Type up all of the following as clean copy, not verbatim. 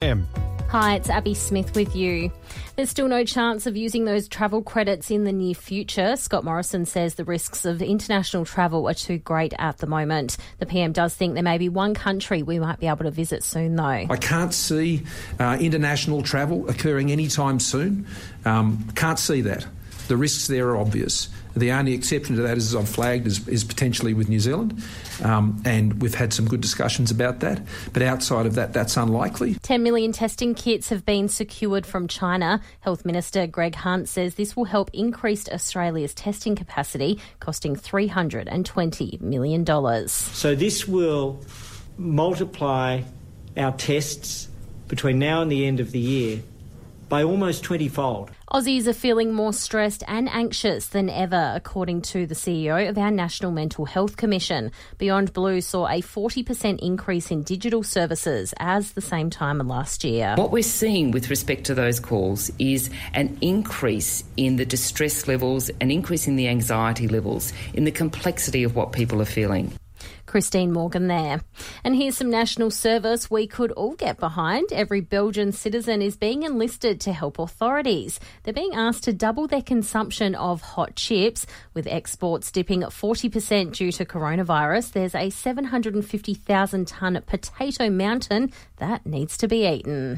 Hi, it's Abby Smith with you. There's still no chance of using those travel credits in the near future. Scott Morrison says the risks of international travel are too great at the moment. The PM does think there may be one country we might be able to visit soon, though. I can't see international travel occurring anytime soon. Can't see that. The risks there are obvious. The only exception to that, as I've flagged, is potentially with New Zealand, and we've had some good discussions about that. But outside of that, that's unlikely. 10 million testing kits have been secured from China. Health Minister Greg Hunt says this will help increase Australia's testing capacity, costing $320 million. So this will multiply our tests between now and the end of the year by almost 20-fold. Aussies are feeling more stressed and anxious than ever, according to the CEO of our National Mental Health Commission. Beyond Blue saw a 40% increase in digital services as the same time last year. What we're seeing with respect to those calls is an increase in the distress levels, an increase in the anxiety levels, in the complexity of what people are feeling. Christine Morgan there. And here's some national service we could all get behind. Every Belgian citizen is being enlisted to help authorities. They're being asked to double their consumption of hot chips. With exports dipping 40% due to coronavirus, there's a 750,000-tonne potato mountain that needs to be eaten.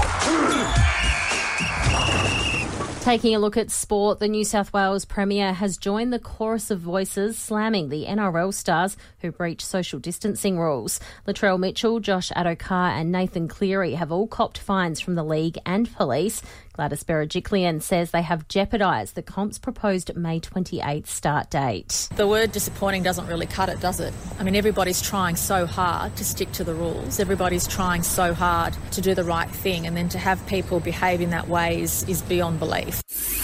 Taking a look at sport, the New South Wales Premier has joined the chorus of voices slamming the NRL stars who breach social distancing rules. Latrell Mitchell, Josh Adokar and Nathan Cleary have all copped fines from the league and police. Gladys Berejiklian says they have jeopardised the comp's proposed May 28th start date. The word disappointing doesn't really cut it, does it? I mean, everybody's trying so hard to stick to the rules. Everybody's trying so hard to do the right thing, and then to have people behave in that way is beyond belief.